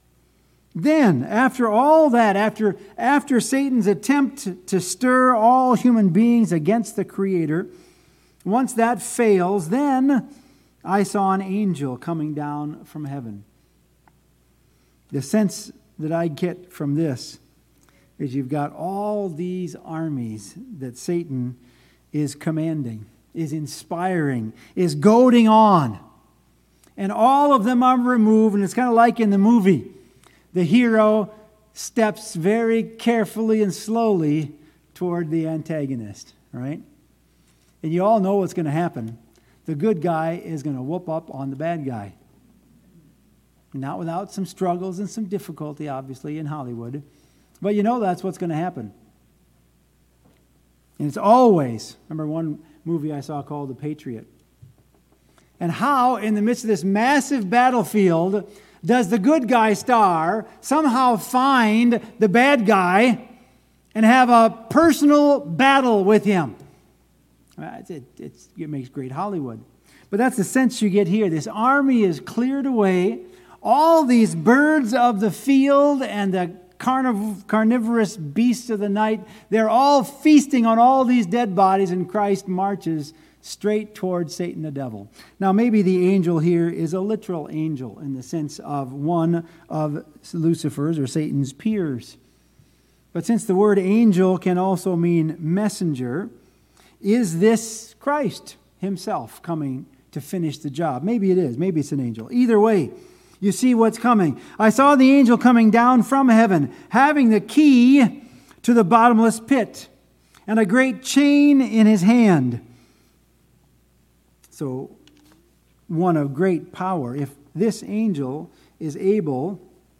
Then, after all that, after, after Satan's attempt to stir all human beings against the Creator, once that fails, then I saw an angel coming down from heaven. The sense that I get from this is you've got all these armies that Satan is commanding, is inspiring, is goading on. And all of them are removed, and it's kind of like in the movie. The hero steps very carefully and slowly toward the antagonist, right? And you all know what's going to happen. The good guy is going to whoop up on the bad guy. Not without some struggles and some difficulty, obviously, in Hollywood. But you know that's what's going to happen. And it's always, remember one movie I saw called The Patriot. And how, in the midst of this massive battlefield, does the good guy star somehow find the bad guy and have a personal battle with him? It, it, it's, it makes great Hollywood. But that's the sense you get here. This army is cleared away. All these birds of the field and the carniv- carnivorous beasts of the night, they're all feasting on all these dead bodies, and Christ marches straight towards Satan the devil. Now, maybe the angel here is a literal angel in the sense of one of Lucifer's or Satan's peers. But since the word angel can also mean messenger, is this Christ himself coming to finish the job? Maybe it is. Maybe it's an angel. Either way, you see what's coming. I saw the angel coming down from heaven, having the key to the bottomless pit and a great chain in his hand. So, one of great power. If this angel is able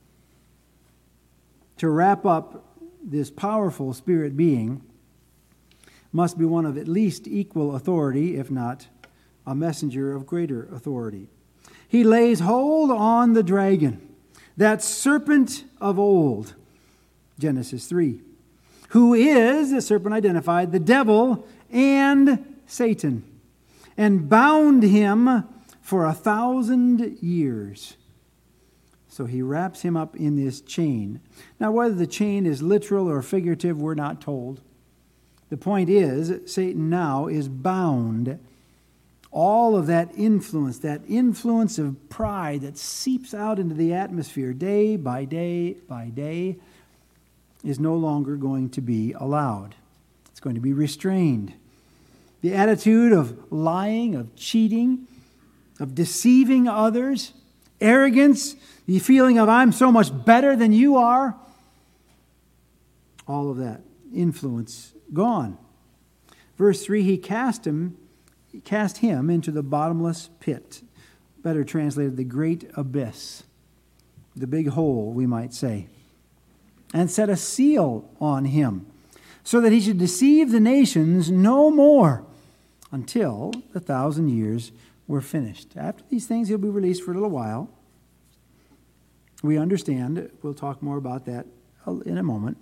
to wrap up this powerful spirit being, must be one of at least equal authority, if not a messenger of greater authority. He lays hold on the dragon, that serpent of old, Genesis three, who is, the serpent identified, the devil and Satan, and bound him for a thousand years. So he wraps him up in this chain. Now, whether the chain is literal or figurative, we're not told. The point is, Satan now is bound. All of that influence, that influence of pride that seeps out into the atmosphere day by day by day, is no longer going to be allowed. It's going to be restrained. The attitude of lying, of cheating, of deceiving others, arrogance, the feeling of I'm so much better than you are, all of that influence gone. Verse three, he cast him, he cast him into the bottomless pit. Better translated, the great abyss, the big hole, we might say, and set a seal on him, so that he should deceive the nations no more until the thousand years were finished. After these things, he'll be released for a little while. We understand. We'll talk more about that in a moment.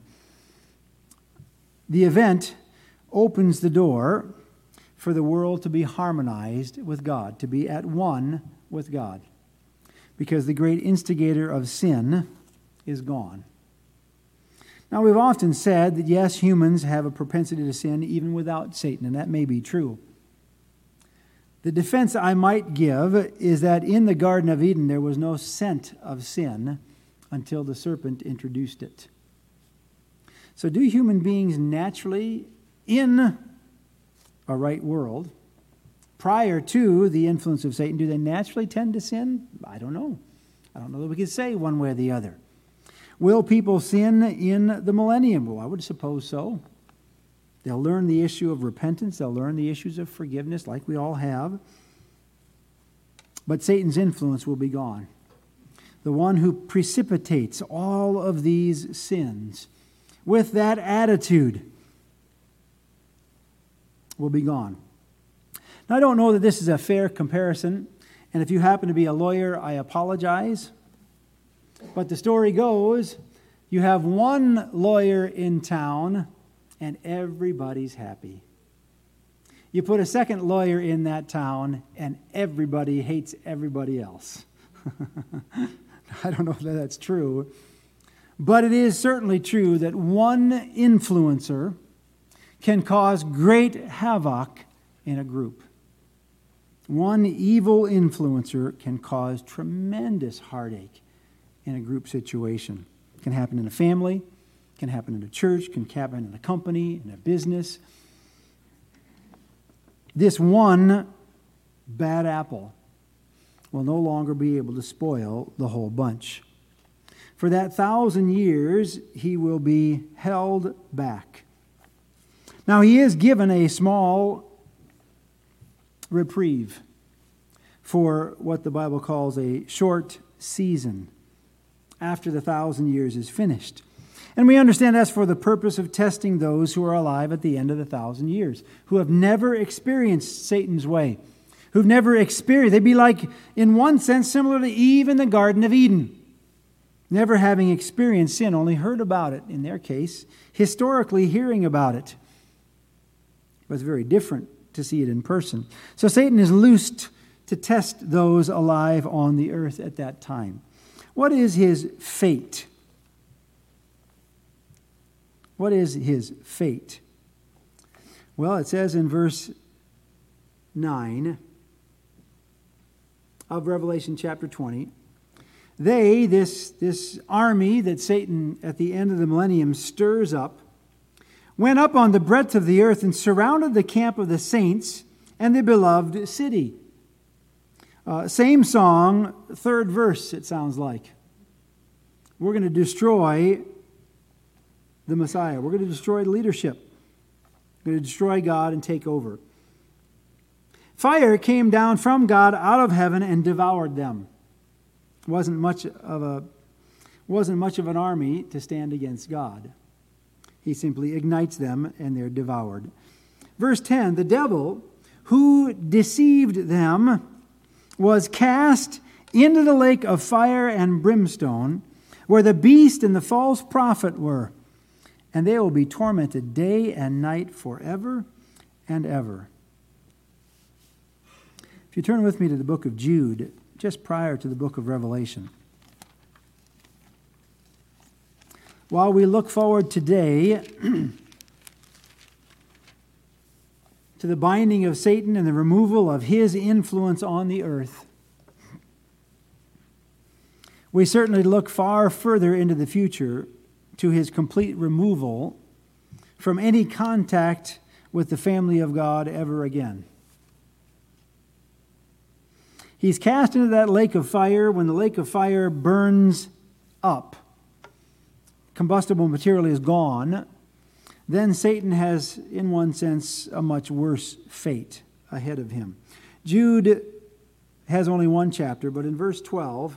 The event opens the door for the world to be harmonized with God, to be at one with God, because the great instigator of sin is gone. Now, we've often said that, yes, humans have a propensity to sin even without Satan, and that may be true. The defense I might give is that in the Garden of Eden there was no scent of sin until the serpent introduced it. So do human beings naturally, in a right world, prior to the influence of Satan, do they naturally tend to sin? I don't know. I don't know that we can say one way or the other. Will people sin in the millennium? Well, I would suppose so. They'll learn the issue of repentance. They'll learn the issues of forgiveness like we all have. But Satan's influence will be gone. The one who precipitates all of these sins with that attitude will be gone. Now, I don't know that this is a fair comparison, and if you happen to be a lawyer, I apologize. But the story goes, you have one lawyer in town, and everybody's happy. You put a second lawyer in that town, and everybody hates everybody else. I don't know if that's true, but it is certainly true that one influencer can cause great havoc in a group. One evil influencer can cause tremendous heartache in a group situation. It can happen in a family, can happen in a church, can happen in a company, in a business. This one bad apple will no longer be able to spoil the whole bunch. For that thousand years, he will be held back. Now, he is given a small reprieve for what the Bible calls a short season after the thousand years is finished. And we understand that's for the purpose of testing those who are alive at the end of the thousand years, who have never experienced Satan's way, who've never experienced. They'd be like, in one sense, similar to Eve in the Garden of Eden, never having experienced sin, only heard about it, in their case, historically hearing about it. But it's very different to see it in person. So Satan is loosed to test those alive on the earth at that time. What is his fate? What is his fate? Well, it says in verse nine of Revelation chapter twenty, they, this, this army that Satan at the end of the millennium stirs up, went up on the breadth of the earth and surrounded the camp of the saints and the beloved city. Uh, same song, third verse, it sounds like. We're going to destroy the Messiah. We're going to destroy the leadership. We're going to destroy God and take over. Fire came down from God out of heaven and devoured them. Wasn't much of a wasn't much of an army to stand against God. He simply ignites them and they're devoured. Verse ten, the devil who deceived them was cast into the lake of fire and brimstone, where the beast and the false prophet were, and they will be tormented day and night forever and ever. If you turn with me to the book of Jude, just prior to the book of Revelation. While we look forward today to the binding of Satan and the removal of his influence on the earth, we certainly look far further into the future to his complete removal from any contact with the family of God ever again. He's cast into that lake of fire. When the lake of fire burns up, combustible material is gone, then Satan has, in one sense, a much worse fate ahead of him. Jude has only one chapter, but in verse twelve,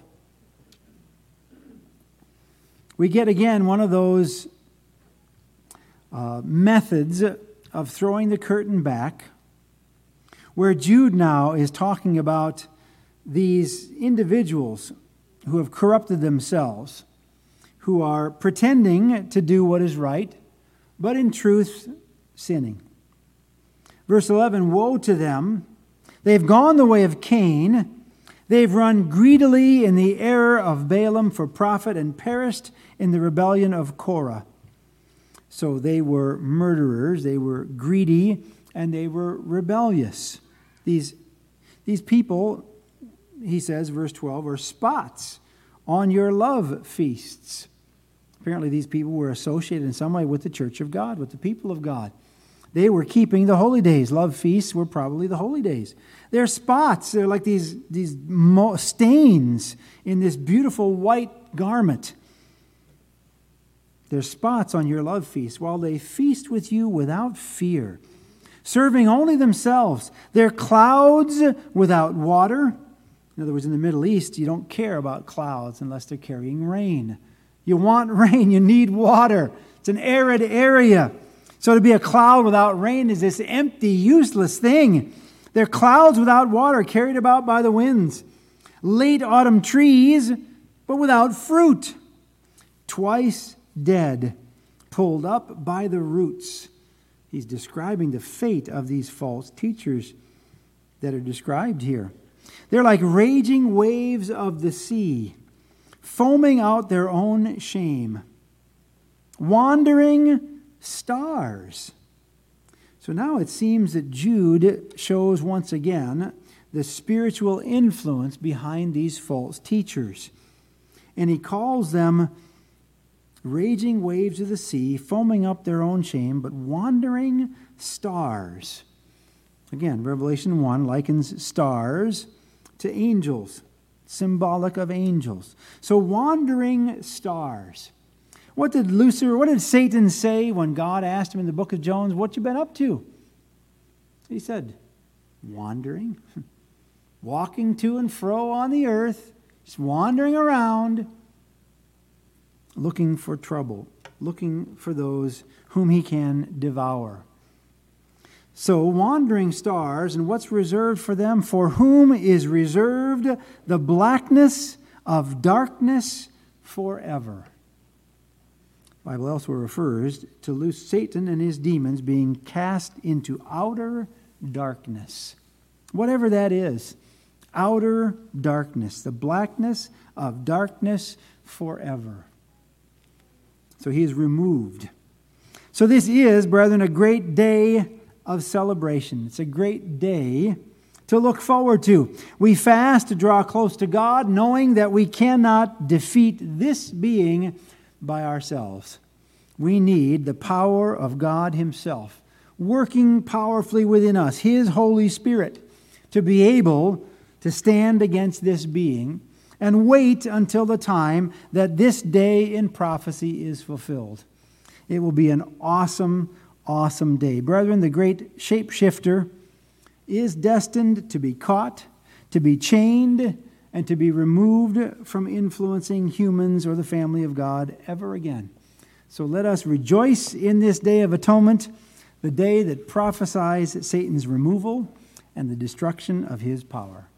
we get again one of those uh, methods of throwing the curtain back, where Jude now is talking about these individuals who have corrupted themselves, who are pretending to do what is right, but in truth sinning. Verse eleven, woe to them! They've gone the way of Cain. They've run greedily in the error of Balaam for profit and perished in the rebellion of Korah. So they were murderers, they were greedy, and they were rebellious. These, these people, he says, verse twelve, are spots on your love feasts. Apparently these people were associated in some way with the church of God, with the people of God. They were keeping the holy days. Love feasts were probably the holy days. They're spots. They're like these, these stains in this beautiful white garment. They're spots on your love feast while they feast with you without fear, serving only themselves. They're clouds without water. In other words, in the Middle East, you don't care about clouds unless they're carrying rain. You want rain, you need water. It's an arid area. So to be a cloud without rain is this empty, useless thing. They're clouds without water, carried about by the winds. Late autumn trees, but without fruit. Twice dead, pulled up by the roots. He's describing the fate of these false teachers that are described here. They're like raging waves of the sea, foaming out their own shame. Wandering stars. So now it seems that Jude shows once again the spiritual influence behind these false teachers. And he calls them raging waves of the sea, foaming up their own shame, but wandering stars. Again, Revelation one likens stars to angels, symbolic of angels. So wandering stars. What did Lucifer, what did Satan say when God asked him in the book of Job, what you been up to? He said, wandering, walking to and fro on the earth, just wandering around, looking for trouble, looking for those whom he can devour. So, wandering stars, and what's reserved for them? For whom is reserved the blackness of darkness forever. The Bible elsewhere refers to loose Satan and his demons being cast into outer darkness. Whatever that is, outer darkness, the blackness of darkness forever. So he is removed. So this is, brethren, a great day of celebration. It's a great day to look forward to. We fast to draw close to God, knowing that we cannot defeat this being by ourselves. We need the power of God himself, working powerfully within us, his Holy Spirit, to be able to stand against this being and wait until the time that this day in prophecy is fulfilled. It will be an awesome, awesome day. Brethren, the great shapeshifter is destined to be caught, to be chained, and to be removed from influencing humans or the family of God ever again. So let us rejoice in this day of atonement, the day that prophesies Satan's removal and the destruction of his power.